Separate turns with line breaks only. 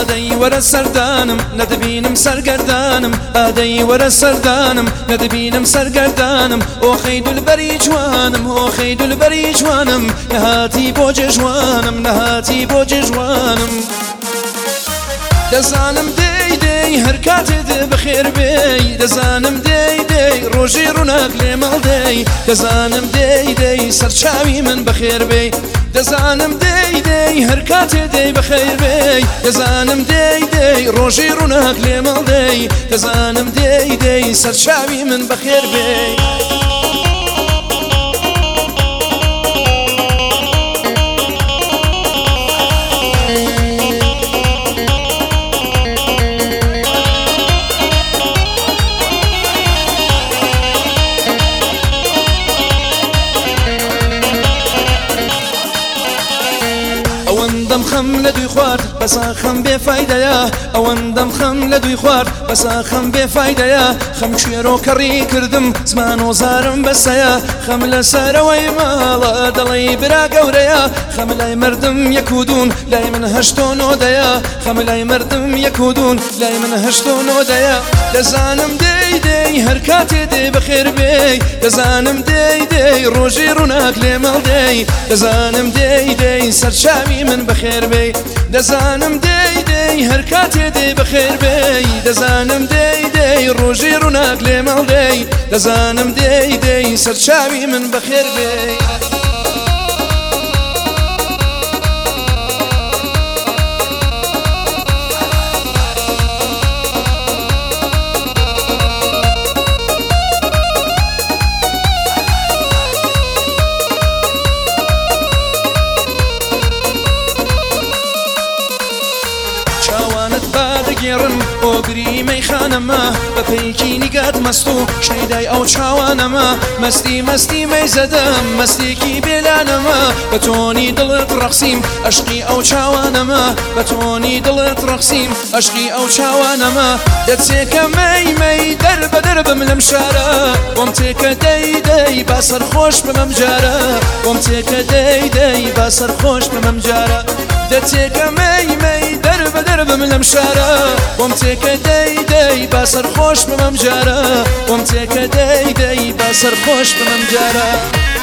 ئادەی وەرە سەردانم نەدەبینم سەرگەردانم ئادەی وەرە سەردانم نەدەبینم سەرگەردانم ئۆخەی دولبەری جوانم ئۆخەی دولبەری جوانم نەهاتی بۆ جێژوانم نەهاتی بۆ جێژوانم دەزانم دەی دەی هەر کاتێت بەخێر بێی دەزانم دەی دەی ڕۆژی ڕووناک لێمەڵ دەی دەزانم دەی دەی سەرچاوی من بەخێر بێی دەزانم دەی دەی هەر کاتێ دەی بەخێر بێی دەزانم دەی دەی ڕۆژی ڕووناک لێمەڵ دەی دەزانم دەی دەی سەرچاوی من بەخێر بێی ئەوەندەم خەم لە دوی خوارد بەسا خەم بێفایدەیە ئەوەندەم خەم لە دوی خوارد بەسا خەم بێفایدەیە خەم کوێرۆکەڕی کردم زمان و زارم بەسەیە خەم لەسەرەوەی ماڵە دەڵێی برا گەورەیە خەم لای مردم یەک و دوون لای من هەشت و نۆدەیە خەم لای مردم یەک و دوون لای من هەشت و نۆدەیە دەزانم دەی دەی هەر کاتێ دەی بەخێر بێی دەزانم دەی دەی ڕۆژی ڕووناک لێمەڵ دەی دەزانم دەی دەی سەرچاوی من بەخێر بێی دەزانم دەی دەی هەر کاتێ دەی بەخێر بێی دەزانم دەی دەی ڕۆژی ڕووناک لێمەڵ دەی دەزانم دەی دەی سەرچاوی من بەخێر بێی چاوانت بادەگێڕن بۆ گریمەی خانەمە بەپەیکی نیگات مەست و شەیدای ئەو چاوانەمە مەستی مەستی مەیزەدەم مەستێکی بێلانەمە بە تۆنی دڵت ڕەقسیم عەشقی ئەو چاوانەمە بە تۆنی دڵت ڕەقسیم عەشقی ئەو چاوانەمە دەچێکە مەی دەر بە دەربم لەم شارە بۆم تێکە دەی دەی با سەرخۆش بمەم جارە بۆم تێکە دەی دەی با سەرخۆش بمەم جارە دەچێکە مەی دەر بە دەربم لەم شارە بۆم تێکە دەی دەی با سەرخۆش بمەم جارە بۆم تێکە دەی دەی با سەرخۆش بمەم جارە